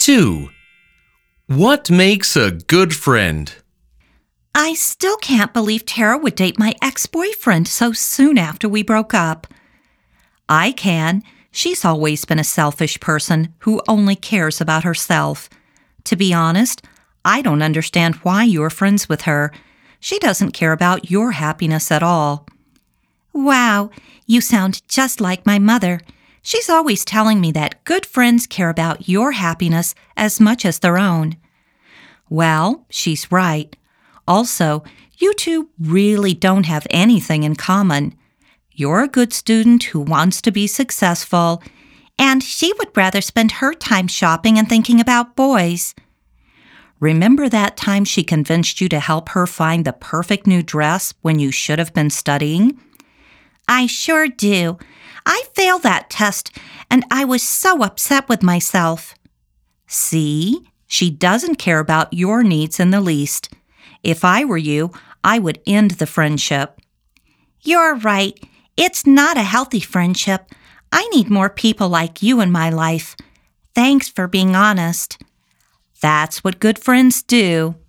2. What makes a good friend? I still can't believe Tara would date my ex-boyfriend so soon after we broke up. I can. She's always been a selfish person who only cares about herself. To be honest, I don't understand why you're friends with her. She doesn't care about your happiness at all. Wow, you sound just like my mother. She's always telling me that good friends care about your happiness as much as their own. Well, she's right. Also, you two really don't have anything in common. You're a good student who wants to be successful, and she would rather spend her time shopping and thinking about boys. Remember that time she convinced you to help her find the perfect new dress when you should have been studying? I sure do. I failed that test, and I was so upset with myself. See? She doesn't care about your needs in the least. If I were you, I would end the friendship. You're right. It's not a healthy friendship. I need more people like you in my life. Thanks for being honest. That's what good friends do.